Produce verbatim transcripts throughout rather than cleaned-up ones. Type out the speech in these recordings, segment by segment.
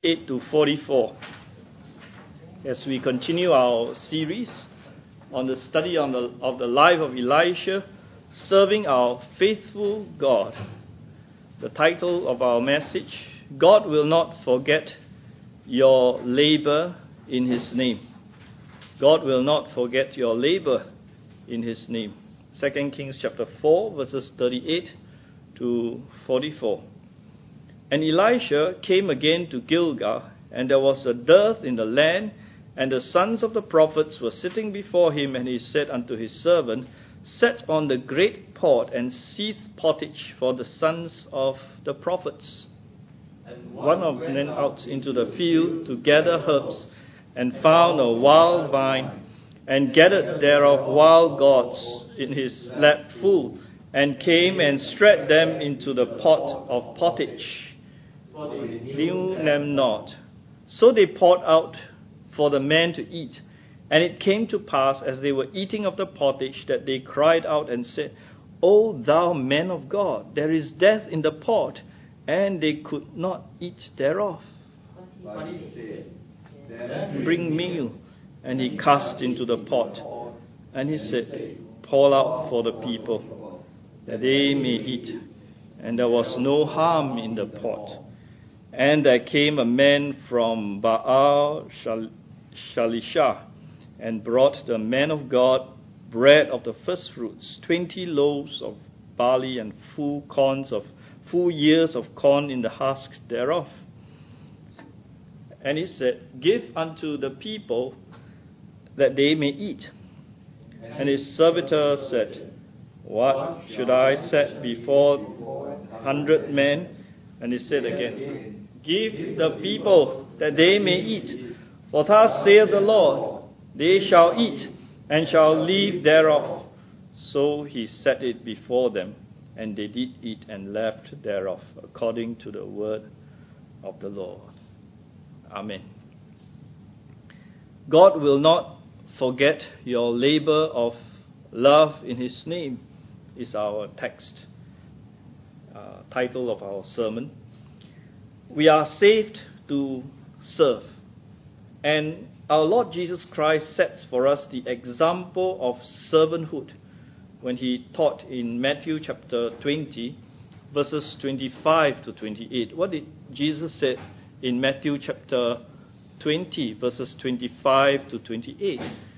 eight to forty-four. As we continue our series on the study on the, of the life of Elisha, serving our faithful God. The title of our message, God will not forget your labor in His name. God will not forget your labor in His name. Second Kings chapter four, verses thirty-eight to forty-four. And Elisha came again to Gilgal, and there was a dearth in the land, and the sons of the prophets were sitting before him, and he said unto his servant, Set on the great pot and seethe pottage for the sons of the prophets. And one of them went out into the field to gather herbs, and found a wild vine, and gathered thereof wild gourds in his lap full, and came and spread them into the pot of pottage. For they knew them not. So they poured out for the men to eat. And it came to pass, as they were eating of the pottage, that they cried out and said, O thou man of God, there is death in the pot. And they could not eat thereof. But he said, Bring meal. And he cast into the pot. And he said, Pour out for the people, that they may eat. And there was no harm in the pot. And there came a man from Baal Shalisha, and brought the man of God bread of the first fruits, twenty loaves of barley, and full corns of full ears of corn in the husks thereof. And he said, Give unto the people, that they may eat. And his servitor said, What should I set before a hundred men? And he said again, Give the people, that they may eat. For thus saith the Lord, They shall eat, and shall live thereof. So he set it before them, and they did eat and left thereof, according to the word of the Lord. Amen. God will not forget your labor of love in His name, is our text, uh, title of our sermon. We are saved to serve. And our Lord Jesus Christ sets for us the example of servanthood when He taught in Matthew chapter twenty, verses twenty-five to twenty-eight. What did Jesus say in Matthew chapter twenty, verses twenty-five to twenty-eight?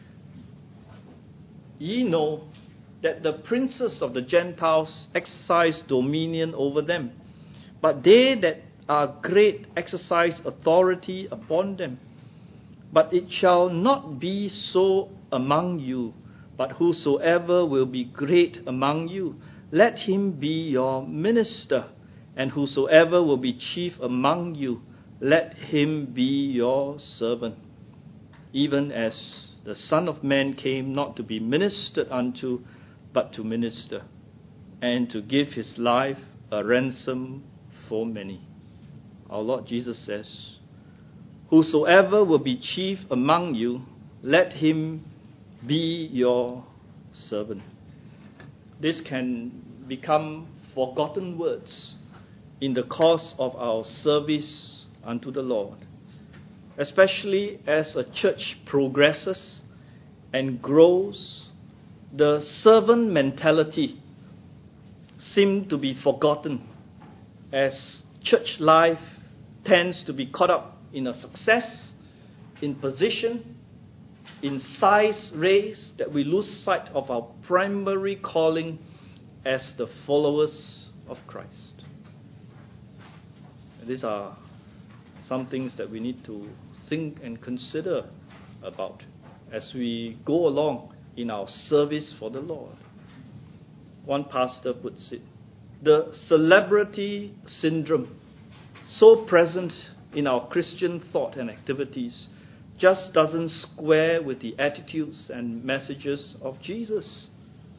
Ye know that the princes of the Gentiles exercise dominion over them, but they that are great exercise authority upon them. But it shall not be so among you, but whosoever will be great among you, let him be your minister, and whosoever will be chief among you, let him be your servant. Even as the Son of Man came not to be ministered unto, but to minister, and to give his life a ransom for many. Our Lord Jesus says, Whosoever will be chief among you, let him be your servant. This can become forgotten words in the course of our service unto the Lord, especially as a church progresses and grows. The servant mentality seems to be forgotten as church life tends to be caught up in a success, in position, in size race, that we lose sight of our primary calling as the followers of Christ. And these are some things that we need to think and consider about as we go along in our service for the Lord. One pastor puts it, the celebrity syndrome, so present in our Christian thought and activities, just doesn't square with the attitudes and messages of Jesus.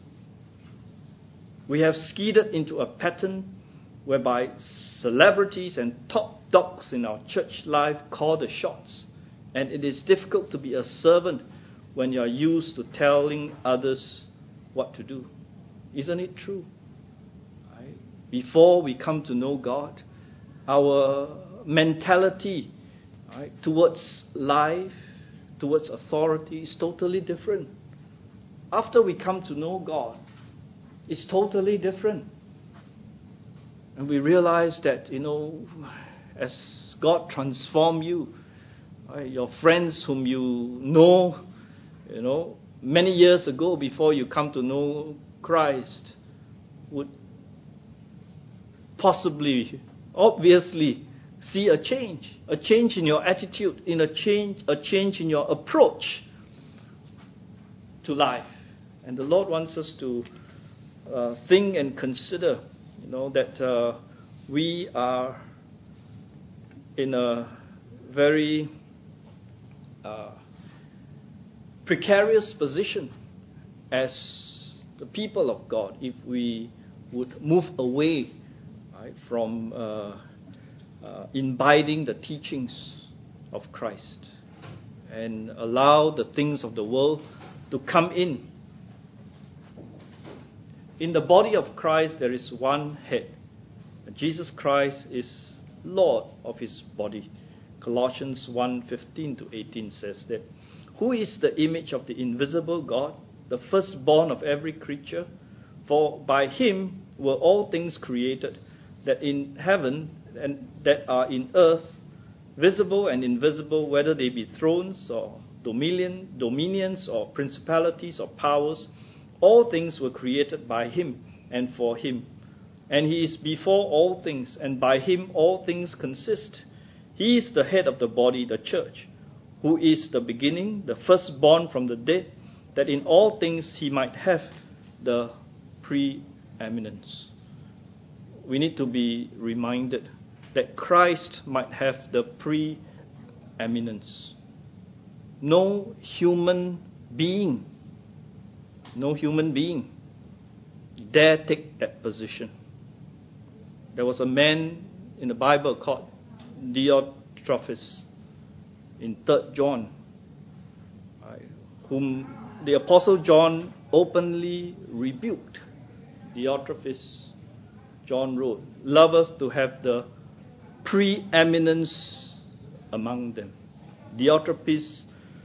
We have skidded into a pattern whereby celebrities and top dogs in our church life call the shots, and it is difficult to be a servant when you are used to telling others what to do. Isn't it true? Right? Before we come to know God, our mentality right, towards life, towards authority is totally different. After we come to know God, it's totally different. And we realize that, you know, as God transform you, right, your friends whom you know, you know, many years ago before you come to know Christ would possibly, obviously, see a change, a change in your attitude, in a change, a change in your approach to life. And the Lord wants us to uh, think and consider, you know, that uh, we are in a very uh, precarious position as the people of God if we would move away, right, from uh, uh, imbibing the teachings of Christ and allow the things of the world to come in. In the body of Christ, there is one head. Jesus Christ is Lord of his body. Colossians one fifteen to eighteen says that, who is the image of the invisible God, the firstborn of every creature? For by him were all things created, that in heaven and that are in earth, visible and invisible, whether they be thrones or dominion, dominions or principalities or powers. All things were created by him and for him. And he is before all things, and by him all things consist. He is the head of the body, the church, who is the beginning, the firstborn from the dead, that in all things he might have the preeminence. We need to be reminded that Christ might have the preeminence. No human being, no human being dare take that position. There was a man in the Bible called Diotrephes in Third John, right, whom the Apostle John openly rebuked. Diotrephes, John wrote, loveth to have the preeminence among them. Diotrephes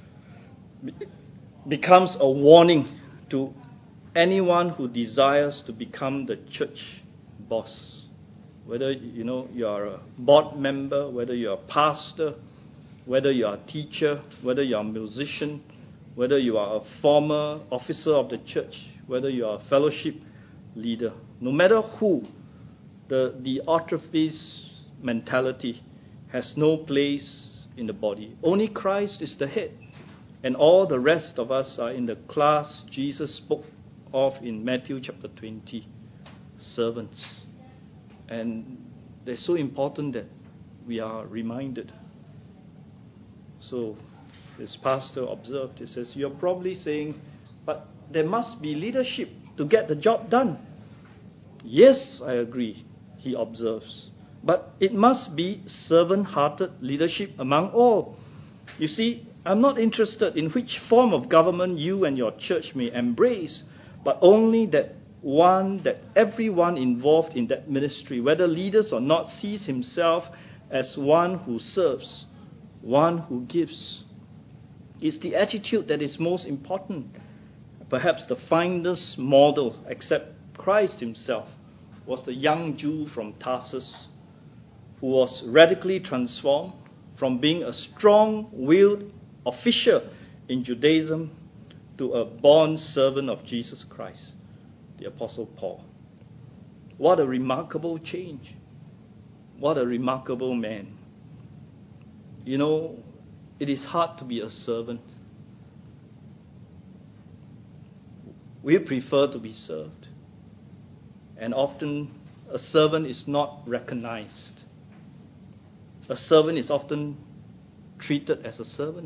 becomes a warning to anyone who desires to become the church boss. Whether, you know, you are a board member, whether you are a pastor, whether you are a teacher, whether you are a musician, whether you are a former officer of the church, whether you are a fellowship leader, no matter who, the Diotrephes mentality has no place in the body. Only Christ is the head, and all the rest of us are in the class Jesus spoke of in Matthew chapter twenty, servants. And they're so important that we are reminded. So this pastor observed, he says, you're probably saying, but there must be leadership to get the job done. Yes, I agree, he observes. But it must be servant-hearted leadership among all. You see, I'm not interested in which form of government you and your church may embrace, but only that one, that everyone involved in that ministry, whether leaders or not, sees himself as one who serves, one who gives. It's the attitude that is most important. Perhaps the finest model, except Christ himself, was the young Jew from Tarsus, who was radically transformed from being a strong-willed official in Judaism to a born servant of Jesus Christ, the Apostle Paul. What a remarkable change. What a remarkable man. You know, it is hard to be a servant. We prefer to be served. And often a servant is not recognized. A servant is often treated as a servant.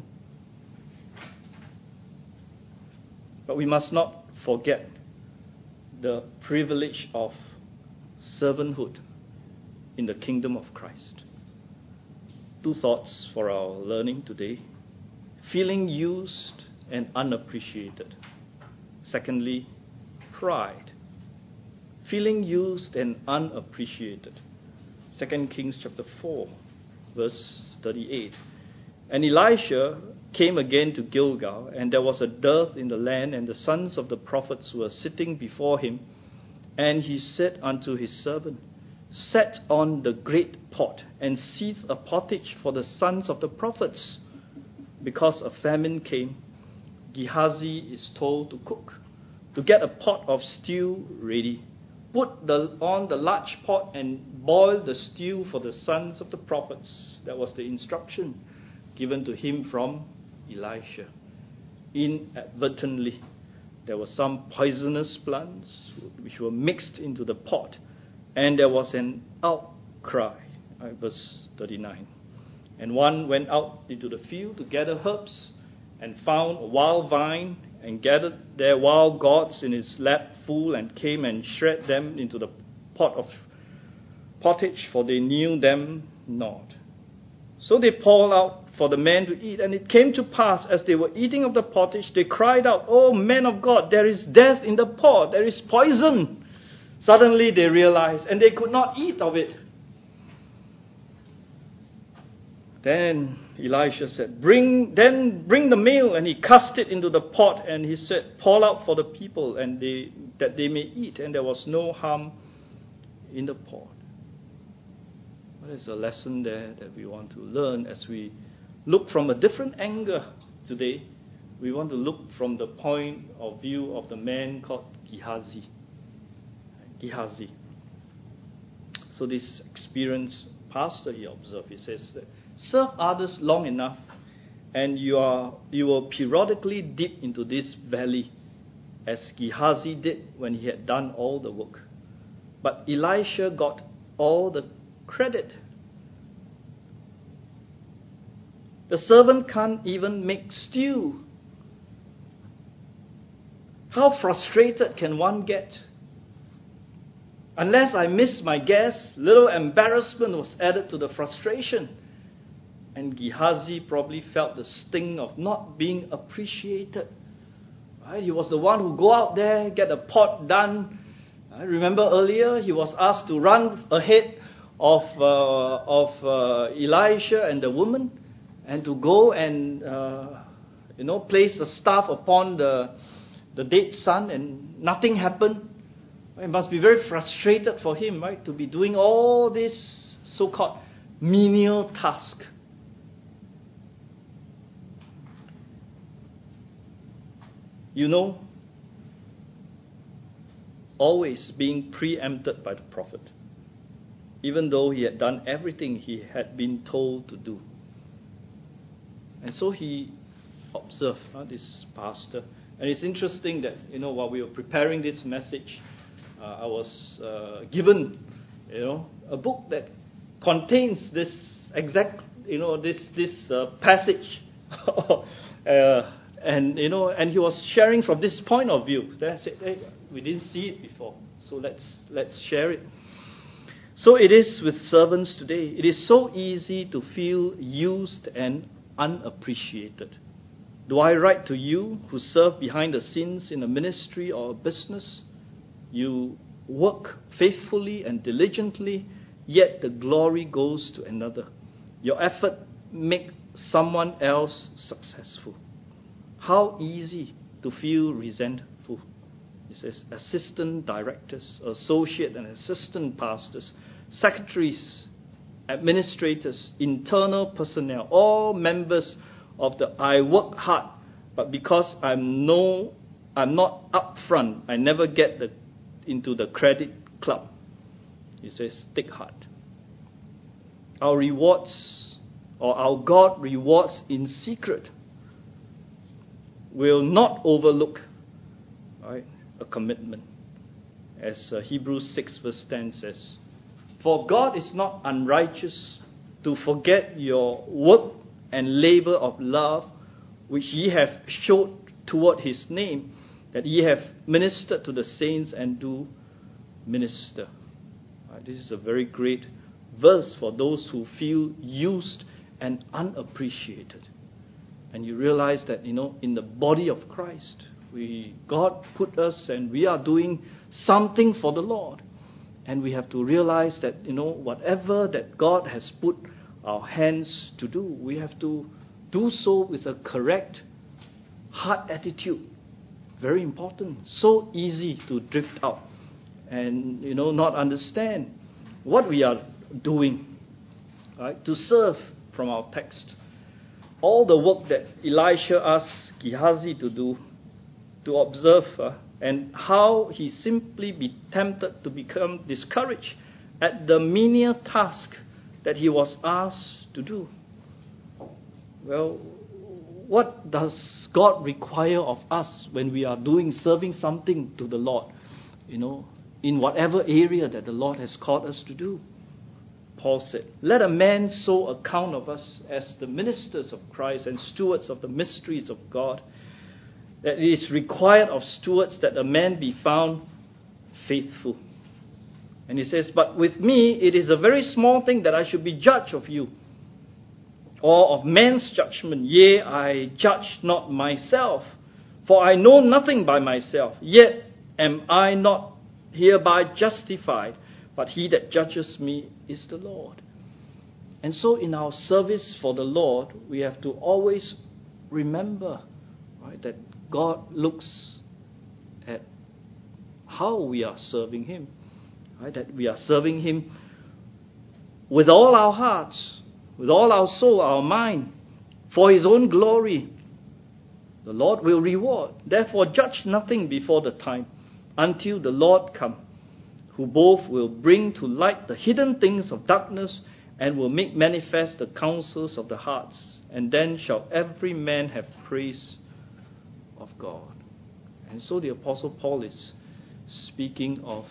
But we must not forget the privilege of servanthood in the kingdom of Christ. Two thoughts for our learning today. Feeling used and unappreciated. Secondly, pride. Feeling used and unappreciated. Second Kings chapter four, verse thirty-eight. And Elisha came again to Gilgal, and there was a dearth in the land, and the sons of the prophets were sitting before him. And he said unto his servant, Set on the great pot, and seethe a pottage for the sons of the prophets. Because a famine came, Gehazi is told to cook, to get a pot of stew ready. Put the, on the large pot and boil the stew for the sons of the prophets. That was the instruction given to him from Elisha. Inadvertently, there were some poisonous plants which were mixed into the pot, and there was an outcry. Uh, verse thirty-nine. And one went out into the field to gather herbs, and found a wild vine, and gathered their wild gourds in his lap full, and came and shred them into the pot of pottage, for they knew them not. So they poured out for the men to eat, and it came to pass, as they were eating of the pottage, they cried out, O men of God, there is death in the pot, there is poison. Suddenly they realized, and they could not eat of it. Then Elisha said, Bring, then bring the meal, and he cast it into the pot, and he said, Pour out for the people, and they, that they may eat, and there was no harm in the pot. There's a lesson there that we want to learn as we look from a different angle today. We want to look from the point of view of the man called Gehazi. Gehazi. So this experienced pastor, he observed, he says that serve others long enough, and you are you will periodically dip into this valley, as Gehazi did when he had done all the work. But Elisha got all the credit. The servant can't even make stew. How frustrated can one get? Unless I miss my guess, little embarrassment was added to the frustration. And Gehazi probably felt the sting of not being appreciated. Right? He was the one who go out there, get the pot done. I remember earlier he was asked to run ahead of uh, of uh, Elisha and the woman, and to go and uh, you know place the staff upon the the dead son, and nothing happened. It must be very frustrated for him, right, to be doing all this so-called menial task. You know, always being preempted by the prophet, even though he had done everything he had been told to do. And so he observed uh, this pastor. And it's interesting that, you know, while we were preparing this message, uh, I was uh, given, you know, a book that contains this exact, you know, this this uh, passage. uh, and, you know, and he was sharing from this point of view. Then I said, hey, we didn't see it before, so let's let's share it. So it is with servants today. It is so easy to feel used and unappreciated. Do I write to you who serve behind the scenes in a ministry or a business? You work faithfully and diligently, yet the glory goes to another. Your effort makes someone else successful. How easy to feel resentful. It says assistant directors, associate and assistant pastors, secretaries, administrators, internal personnel, all members of the I work hard, but because I'm no, I'm not upfront, I never get the, into the credit club. It says take heart. Our rewards, or our God rewards in secret, will not overlook, right, a commitment. As uh, Hebrews six verse ten says, for God is not unrighteous to forget your work and labor of love, which ye have showed toward his name, that ye have ministered to the saints and do minister. Right, this is a very great verse for those who feel used and unappreciated. And you realize that, you know, in the body of Christ, we God put us and we are doing something for the Lord. And we have to realize that, you know, whatever that God has put our hands to do, we have to do so with a correct heart attitude. Very important. So easy to drift out and, you know, not understand what we are doing, right? To serve from our text. All the work that Elisha asked Gehazi to do, to observe, uh, and how he simply be tempted to become discouraged at the menial task that he was asked to do. Well, what does God require of us when we are doing, serving something to the Lord, you know, in whatever area that the Lord has called us to do? Paul said, let a man so account of us as the ministers of Christ and stewards of the mysteries of God, that it is required of stewards that a man be found faithful. And he says, but with me it is a very small thing that I should be judge of you, or of man's judgment. Yea, I judge not myself, for I know nothing by myself, yet am I not hereby justified, but he that judges me is the Lord. And so in our service for the Lord, we have to always remember, right, that God looks at how we are serving Him, right? That we are serving Him with all our hearts, with all our soul, our mind, for His own glory. The Lord will reward. Therefore, judge nothing before the time, until the Lord come, who both will bring to light the hidden things of darkness and will make manifest the counsels of the hearts. And then shall every man have praise of God. And so the Apostle Paul is speaking of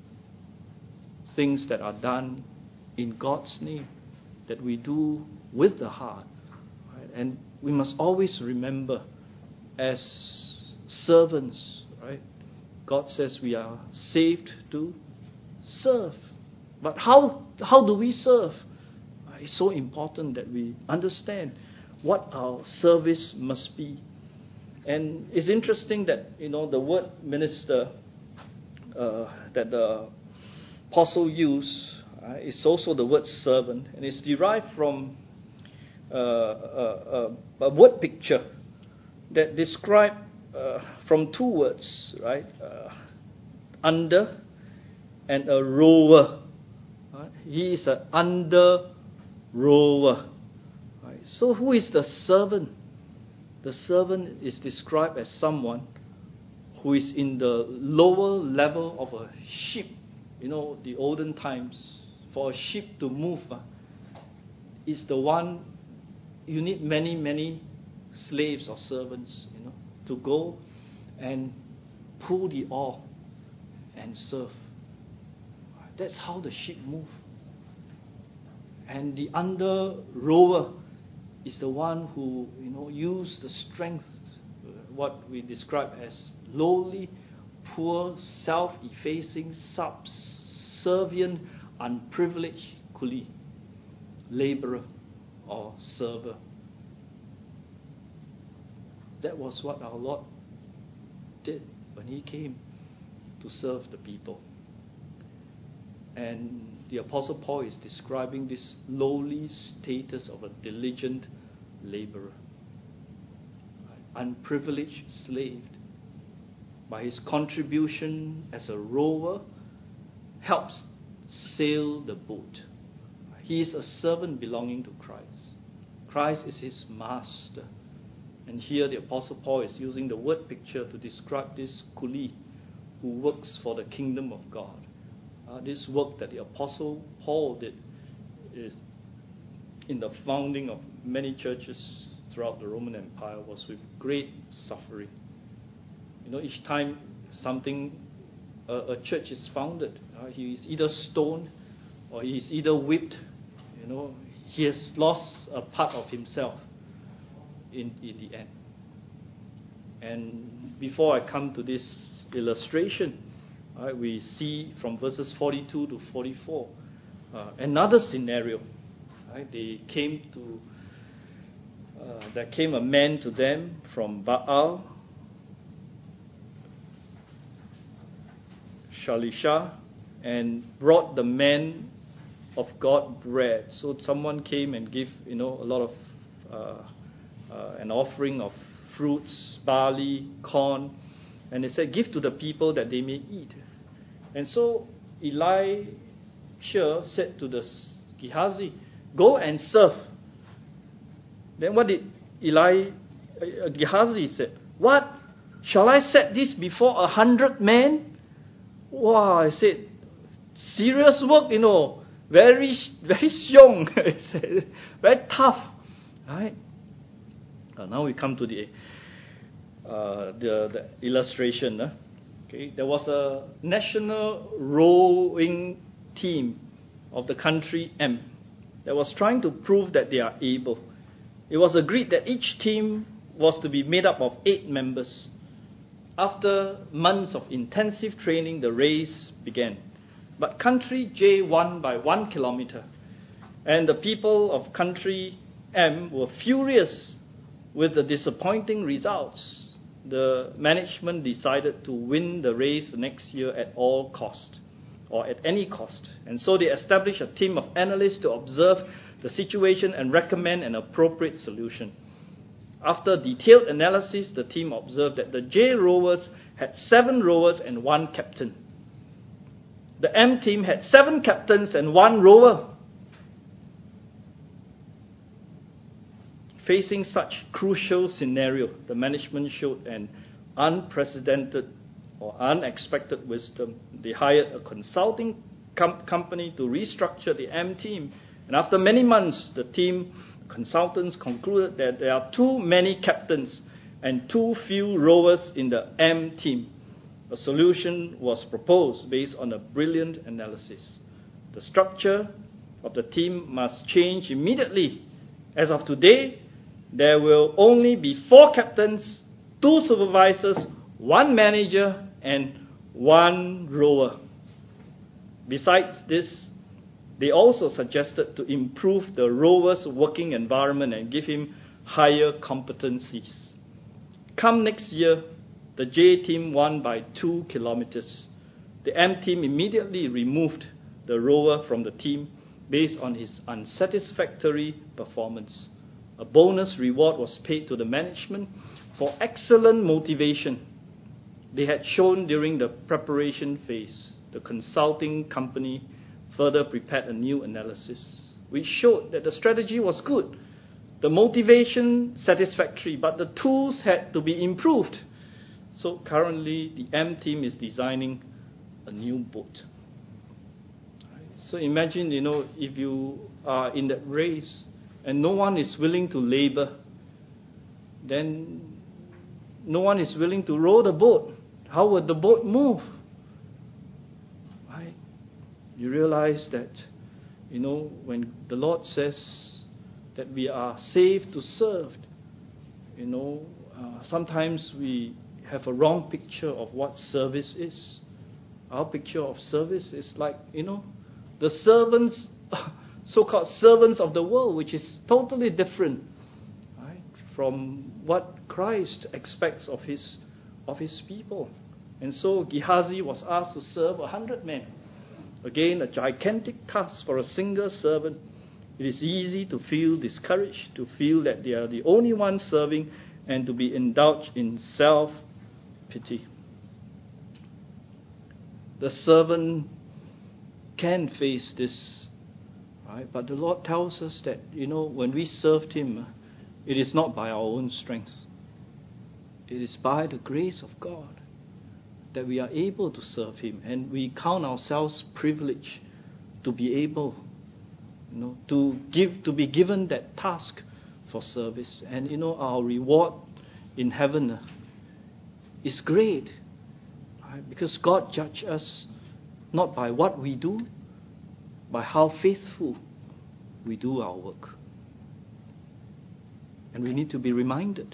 things that are done in God's name, that we do with the heart. Right? And we must always remember, as servants, right? God says we are saved to serve. But how how do we serve? It's so important that we understand what our service must be. And it's interesting that, you know, the word minister uh, that the apostle used uh, is also the word servant, and it's derived from uh, a, a, a word picture that describe uh, from two words, right? Uh, under and a rower. Right? He is an under rower. Right? So who is the servant? The servant is described as someone who is in the lower level of a ship. You know, the olden times, for a ship to move, uh, is the one, you need many, many slaves or servants, you know, to go and pull the oar and serve. That's how the ship moves. And the under rower is the one who, you know, use the strength, what we describe as lowly, poor, self-effacing, subservient, unprivileged coolie, laborer or server. That was what our Lord did when He came to serve the people. And the Apostle Paul is describing this lowly status of a diligent laborer, unprivileged slave. By his contribution as a rower, helps sail the boat. He is a servant belonging to Christ. Christ is his master. And here the Apostle Paul is using the word picture to describe this coolie who works for the kingdom of God. Uh, this work that the Apostle Paul did is in the founding of many churches throughout the Roman Empire was with great suffering. You know, each time something, uh, a church is founded, uh, he is either stoned or he is either whipped. You know, he has lost a part of himself in, in the end. And before I come to this illustration, uh, we see from verses forty-two to forty-four uh, another scenario. Right? They came to, uh, there came a man to them from Baal, Shalisha, and brought the man of God bread. So someone came and gave, you know, a lot of uh, an offering of fruits, barley, corn, and they said, give to the people that they may eat. And so Elisha said to the Gehazi, go and serve. Then what did Eli, uh, Gehazi said? What? Shall I set this before a hundred men? Wow, I said, serious work, you know, very, very strong, very tough, right? Uh, now we come to the uh, the, the illustration. Uh. Okay, there was a national rowing team of the country M that was trying to prove that they are able. It was agreed that each team was to be made up of eight members. After months of intensive training, the race began. But country J won by one kilometer, and the people of country M were furious with the disappointing results. The management decided to win the race next year at all cost, or at any cost. And so they established a team of analysts to observe the situation and recommend an appropriate solution. After detailed analysis, the team observed that the J rowers had seven rowers and one captain. The M team had seven captains and one rower. Facing such crucial scenario, the management showed an unprecedented or unexpected wisdom. They hired a consulting com- company to restructure the M team. And after many months, the team consultants concluded that there are too many captains and too few rowers in the M team. A solution was proposed based on a brilliant analysis. The structure of the team must change immediately. As of today, there will only be four captains, two supervisors, one manager, and one rower. Besides this, they also suggested to improve the rower's working environment and give him higher competencies. Come next year, the J team won by two kilometers. The M team immediately removed the rower from the team based on his unsatisfactory performance. A bonus reward was paid to the management for excellent motivation they had shown during the preparation phase. The consulting company further prepared a new analysis, which showed that the strategy was good, the motivation satisfactory, but the tools had to be improved. So currently, the M team is designing a new boat. So imagine, you know, if you are in that race and no one is willing to labor, then no one is willing to row the boat. How would the boat move? Right? You realize that, you know, when the Lord says that we are saved to serve, you know, uh, sometimes we have a wrong picture of what service is. Our picture of service is like, you know, the servants, so-called servants of the world, which is totally different, right, from what Christ expects of his of his people. And so Gehazi was asked to serve a hundred men. Again, a gigantic task for a single servant. It is easy to feel discouraged, to feel that they are the only ones serving, and to be indulged in self-pity. The servant can face this, right? But the Lord tells us that, you know, when we served him, it is not by our own strength. It is by the grace of God that we are able to serve him, and we count ourselves privileged to be able, you know, to give, to be given that task for service. And you know, our reward in heaven is great, right? Because God judges us not by what we do, by how faithful we do our work. And we need to be reminded.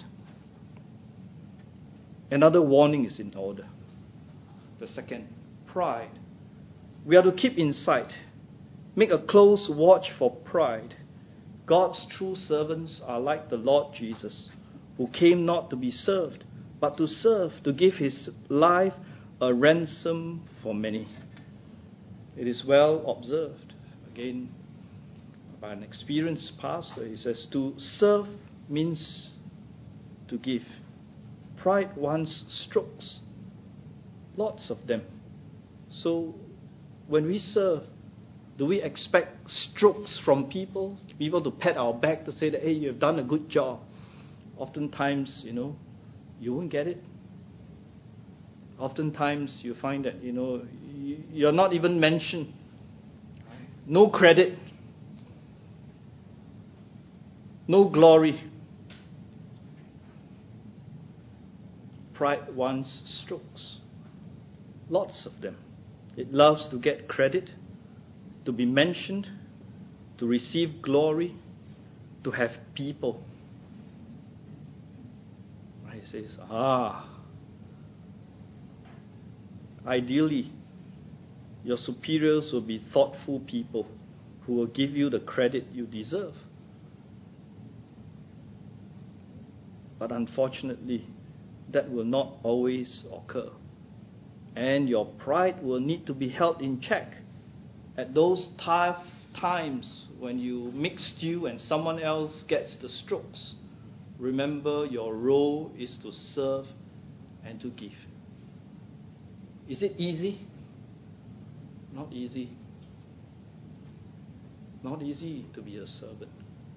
Another warning is in order. The second, pride. We are to keep in sight, make a close watch for pride. God's true servants are like the Lord Jesus, who came not to be served, but to serve, to give his life a ransom for many. It is well observed, again, by an experienced pastor. He says, to serve means to give. Pride wants strokes, lots of them. So when we serve, do we expect strokes from people? People to pat our back to say that, hey, you've done a good job. Oftentimes, you know, you won't get it. Oftentimes you find that, you know, you're not even mentioned. No credit. No glory. Pride wants strokes. Lots of them. It loves to get credit, to be mentioned, to receive glory, to have people. It says, ah, ideally, your superiors will be thoughtful people who will give you the credit you deserve. But unfortunately, that will not always occur. And your pride will need to be held in check at those tough times when you mix stew and someone else gets the strokes. Remember, your role is to serve and to give. Is it easy? Not easy. Not easy to be a servant.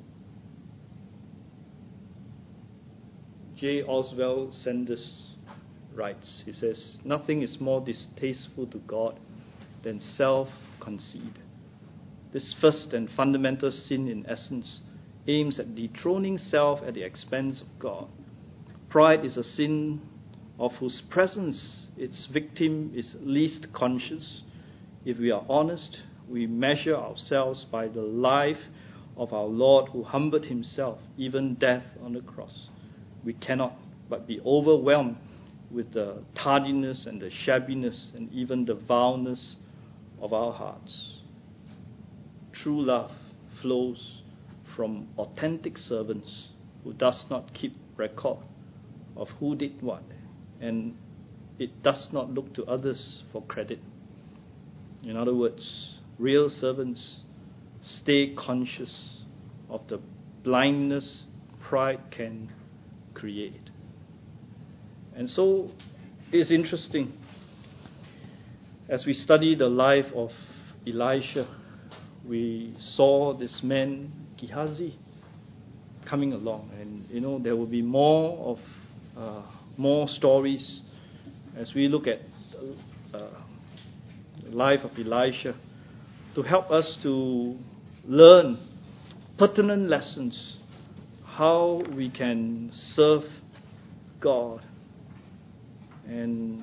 J. Oswald Sanders writes, he says, nothing is more distasteful to God than self-conceit. This first and fundamental sin, in essence, aims at dethroning self at the expense of God. Pride is a sin of whose presence its victim is least conscious. If we are honest, we measure ourselves by the life of our Lord who humbled himself, even death on the cross. We cannot but be overwhelmed with the tardiness and the shabbiness and even the vileness of our hearts. True love flows from authentic servants who does not keep record of who did what, and it does not look to others for credit. In other words, real servants stay conscious of the blindness pride can create. And so it's interesting as we study the life of Elisha, we saw this man Gehazi coming along, and you know there will be more of uh, more stories as we look at uh, the life of Elisha to help us to learn pertinent lessons how we can serve God, and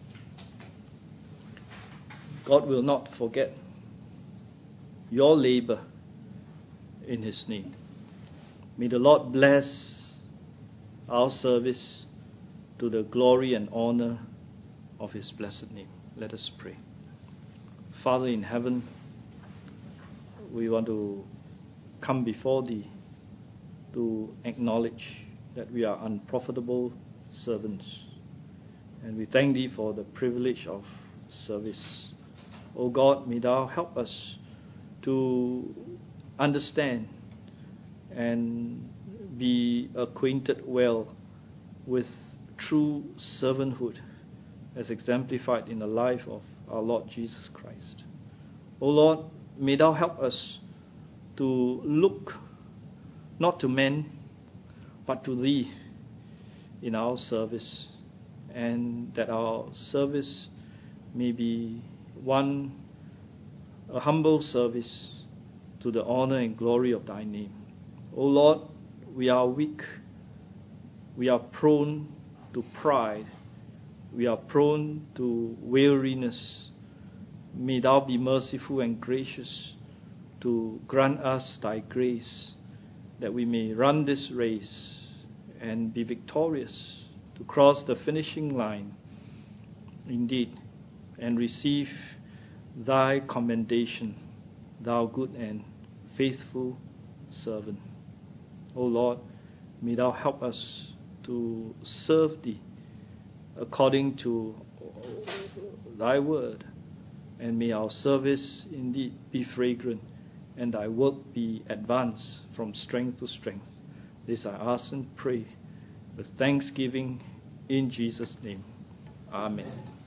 God will not forget your labor in his name. May the Lord bless our service to the glory and honor of his blessed name. Let us pray. Father in heaven, we want to come before thee to acknowledge that we are unprofitable servants. And we thank thee for the privilege of service. O God, may thou help us to understand and be acquainted well with true servanthood as exemplified in the life of our Lord Jesus Christ. O Lord, may thou help us to look not to men, but to thee in our service, and that our service may be one, a humble service to the honor and glory of thy name. O Lord, we are weak. We are prone to pride. We are prone to weariness. May thou be merciful and gracious to grant us thy grace, that we may run this race and be victorious, to cross the finishing line indeed, and receive thy commendation, thou good and faithful servant. O Lord, may thou help us to serve thee according to thy word, and may our service indeed be fragrant, and thy work be advanced from strength to strength. This I ask and pray with thanksgiving in Jesus' name. Amen.